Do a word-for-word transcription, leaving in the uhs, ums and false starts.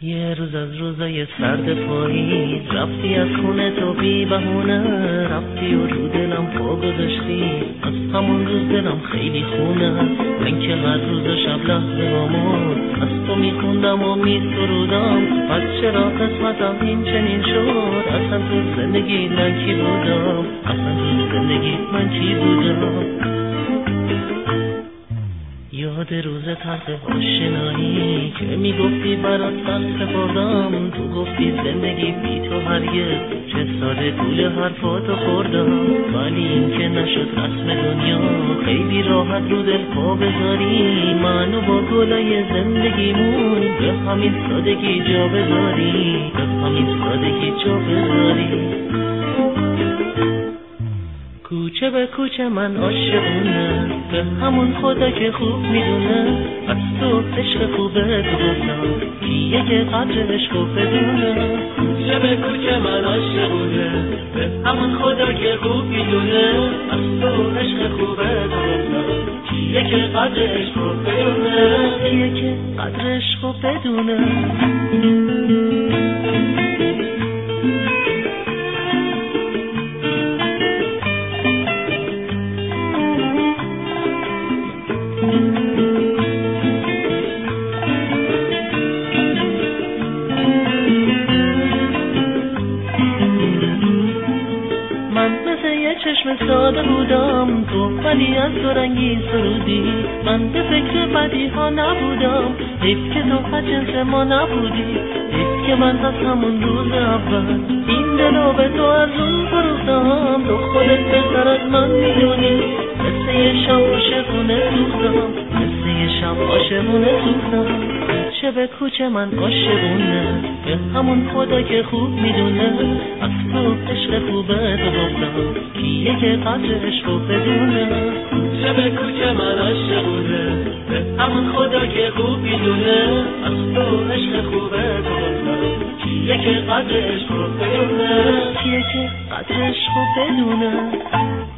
یه روز از روزای سرد پاییز رفتی از خونه تو بی بهونه، رفتی و رو دلم پا گذاشتی، از همون روز دلم خیلی خونه. من که هر روز و شب لحظه بامون از تو میخوندم و میسرودم، پس چرا قسمتم این چنین شد؟ اصلا تو زندگی من کی بودم؟ اصلا تو زندگی من کی بودم؟ یاد روز تلخ آشنایی که میگفتی برات سر سپردم، تو گفتی زندگی بی تو هرگز، چه ساده طول حرفاتو خوردم. ولی این که نشد رسم دنیا، خیلی راحت رو دل پا بذاری، منو با گلای زندگیمون به همین سادگی جا بذاری، به همین سادگی جا بذاری. کوچه به کوچه من عاشقونه، به همون خدا که خوب میدونه، از تو عشق خوبه تو گفتم، کیه که قدر عشق بدونه. کوچه به کوچه من عاشقونه، به همون خدا که خوب میدونه، از تو عشق خوبه تو گفتم، کیه که قدر عشق بدونه، کیه که قدر عشق بدونه. من مثل یه چشم ساده بودم، تو ولی از تو رنگی سرودی. من به فکر بدی ها نبودم، حیف که تو از جنس ما نبودی. حیف که من از همون روز اول این دلو به تو ارزون فروختم، تو خودت بهتر از من میدونی. مثل یه شب عاشقونه سوختم، مثل یه شب عاشقونه سوختم. کوچه به کوچه من عاشقونه، به همون خدا که خوب میدونه، از تو عشق خوبه تو گفتم، کیه که قدر عشق بدونه. کوچه به کوچه من عاشقونه، به همون خدا که خوب میدونه، از تو عشق خوبه تو گفتم، کیه که قدر عشق بدونه، کیه که قدر عشق بدونه.